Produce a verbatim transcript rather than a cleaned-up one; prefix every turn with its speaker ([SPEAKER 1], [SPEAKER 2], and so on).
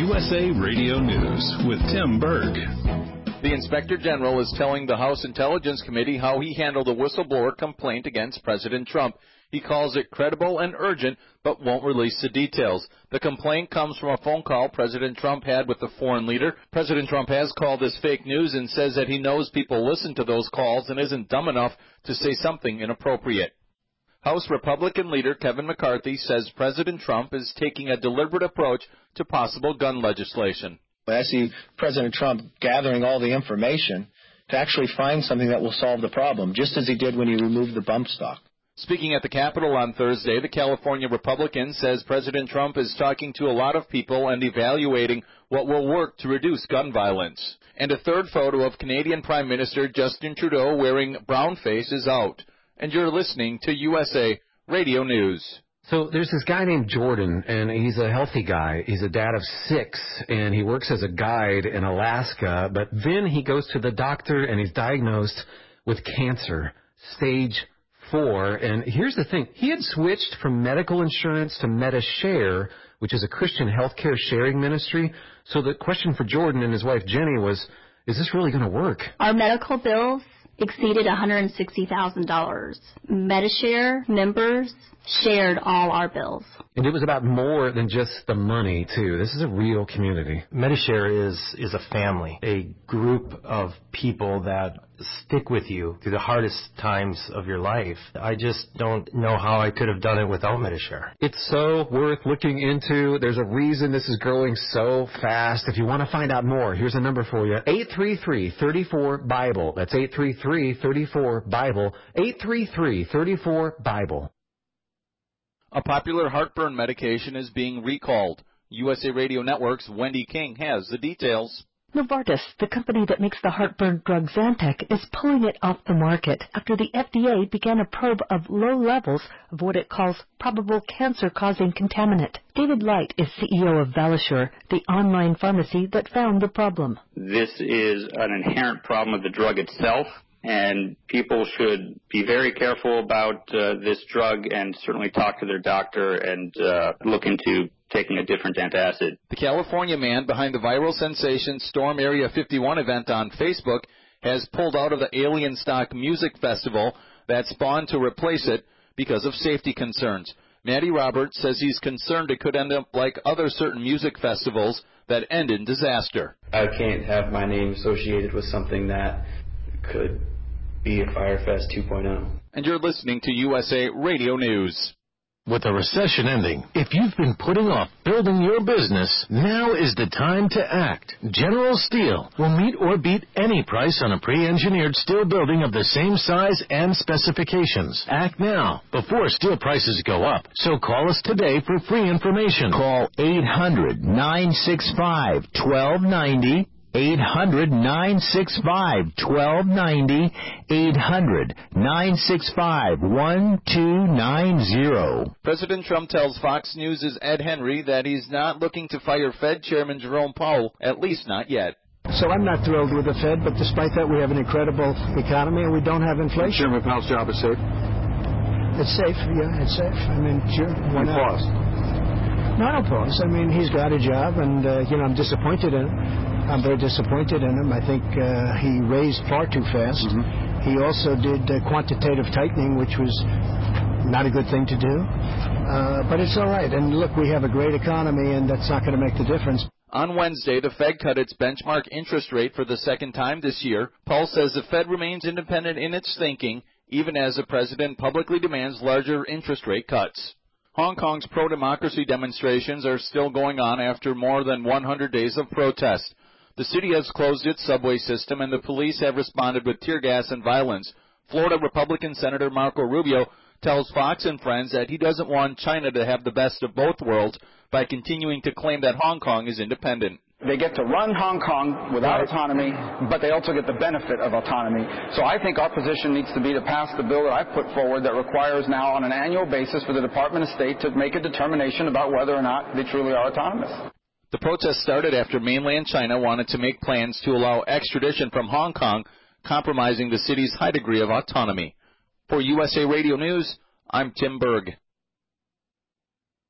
[SPEAKER 1] U S A Radio News with Tim Berg.
[SPEAKER 2] The Inspector General is telling the House Intelligence Committee how he handled a whistleblower complaint against President Trump. He calls it credible and urgent, but won't release the details. The complaint comes from a phone call President Trump had with the foreign leader. President Trump has called this fake news and says that he knows people listen to those calls and isn't dumb enough to say something inappropriate. House Republican leader Kevin McCarthy says President Trump is taking a deliberate approach to possible gun legislation.
[SPEAKER 3] I see President Trump gathering all the information to actually find something that will solve the problem, just as he did when he removed the bump stock.
[SPEAKER 2] Speaking at the Capitol on Thursday, the California Republican says President Trump is talking to a lot of people and evaluating what will work to reduce gun violence. And a third photo of Canadian Prime Minister Justin Trudeau wearing brown face is out. And you're listening to U S A Radio News.
[SPEAKER 4] So there's this guy named Jordan, and he's a healthy guy. He's a dad of six, and he works as a guide in Alaska. But then he goes to the doctor, and he's diagnosed with cancer, stage four. And here's the thing. He had switched from medical insurance to MediShare, which is a Christian healthcare sharing ministry. So the question for Jordan and his wife Jenny was, is this really going to work?
[SPEAKER 5] Our medical bills exceeded one hundred sixty thousand dollars. MediShare members shared all our bills.
[SPEAKER 4] And it was about more than just the money, too. This is a real community.
[SPEAKER 6] MediShare is, is a family, a group of people that stick with you through the hardest times of your life. I just don't know how I could have done it without MediShare.
[SPEAKER 4] It's so worth looking into. There's a reason this is growing so fast. If you want to find out more, here's a number for you. eight three three, three four, BIBLE. That's eight three three, three four, BIBLE. eight three three, three four, BIBLE.
[SPEAKER 2] A popular heartburn medication is being recalled. U S A Radio Network's Wendy King has the details.
[SPEAKER 7] Novartis, the company that makes the heartburn drug Zantac, is pulling it off the market after the F D A began a probe of low levels of what it calls probable cancer-causing contaminant. David Light is C E O of Valisure, the online pharmacy that found the problem.
[SPEAKER 8] This is an inherent problem of the drug itself, and people should be very careful about uh, this drug and certainly talk to their doctor and uh, look into taking a different antacid.
[SPEAKER 2] The California man behind the viral sensation Storm Area fifty-one event on Facebook has pulled out of the Alien Stock Music Festival that spawned to replace it because of safety concerns. Matty Roberts says he's concerned it could end up like other certain music festivals that end in disaster.
[SPEAKER 9] I can't have my name associated with something that could be a Firefest two point oh.
[SPEAKER 2] And you're listening to U S A Radio News.
[SPEAKER 10] With the recession ending, if you've been putting off building your business, now is the time to act. General Steel will meet or beat any price on a pre-engineered steel building of the same size and specifications. Act now, before steel prices go up. So call us today for free information.
[SPEAKER 11] Call eight hundred, nine six five, one two nine zero. eight hundred, nine six five, one two nine zero. eight hundred, nine six five, one two nine zero.
[SPEAKER 2] President Trump tells Fox News' Ed Henry that he's not looking to fire Fed Chairman Jerome Powell, at least not yet.
[SPEAKER 12] So I'm not thrilled with the Fed, but despite that, we have an incredible economy and we don't have inflation.
[SPEAKER 13] Chairman Powell's job is safe?
[SPEAKER 12] It's safe, yeah, it's safe. I mean, sure, why not?
[SPEAKER 13] Pause.
[SPEAKER 12] No, I don't pause. I mean, he's got a job, and, uh, you know, I'm disappointed in him. I'm very disappointed in him. I think uh, he raised far too fast. Mm-hmm. He also did uh, quantitative tightening, which was not a good thing to do. Uh, but it's all right. And look, we have a great economy, and that's not going to make the difference.
[SPEAKER 2] On Wednesday, the Fed cut its benchmark interest rate for the second time this year. Powell says the Fed remains independent in its thinking, even as the president publicly demands larger interest rate cuts. Hong Kong's pro-democracy demonstrations are still going on after more than one hundred days of protest. The city has closed its subway system, and the police have responded with tear gas and violence. Florida Republican Senator Marco Rubio tells Fox and Friends that he doesn't want China to have the best of both worlds by continuing to claim that Hong Kong is independent.
[SPEAKER 14] They get to run Hong Kong without autonomy, but they also get the benefit of autonomy. So I think our position needs to be to pass the bill that I've put forward that requires now on an annual basis for the Department of State to make a determination about whether or not they truly are autonomous.
[SPEAKER 2] The protest started after mainland China wanted to make plans to allow extradition from Hong Kong, compromising the city's high degree of autonomy. For U S A Radio News, I'm Tim Berg.